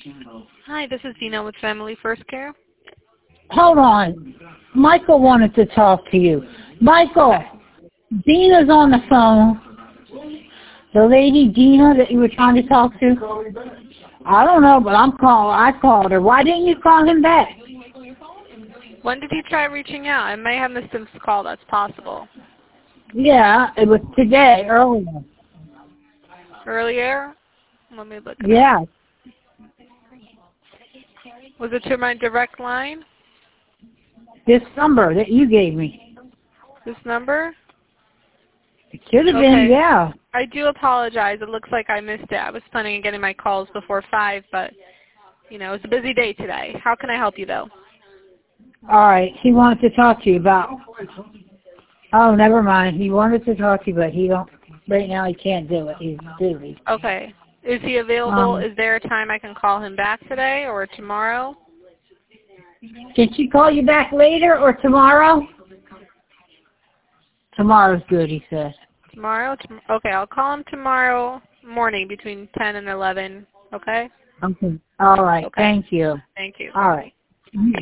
Hi, this is Dina with Family First Care. Hold on. Michael wanted to talk to you. Michael, Okay. Dina's on the phone. The lady Dina that you were trying to talk to. I don't know, but I called her. Why didn't you call him back? When did you try reaching out? I may have missed his call. That's possible. Yeah, it was today, earlier. Earlier? Let me look it up. Yeah, Was it to my direct line? this number that you gave me. This number? It should have been, Okay. yeah. I do apologize. It looks like I missed it. I was planning on getting my calls before 5, but, it's a busy day today. How can I help you, though? All right, he wanted to talk to you about. Oh, never mind. He wanted to talk to you, but he don't. Right now, he can't do it. He's busy. Okay. Is he available? Is there a time I can call him back today or tomorrow? Can she call you back later or tomorrow? Tomorrow's good, he said. Tomorrow? Okay, I'll call him tomorrow morning between 10 and 11. Okay? Okay. All right. Okay. Thank you. Thank you. All right.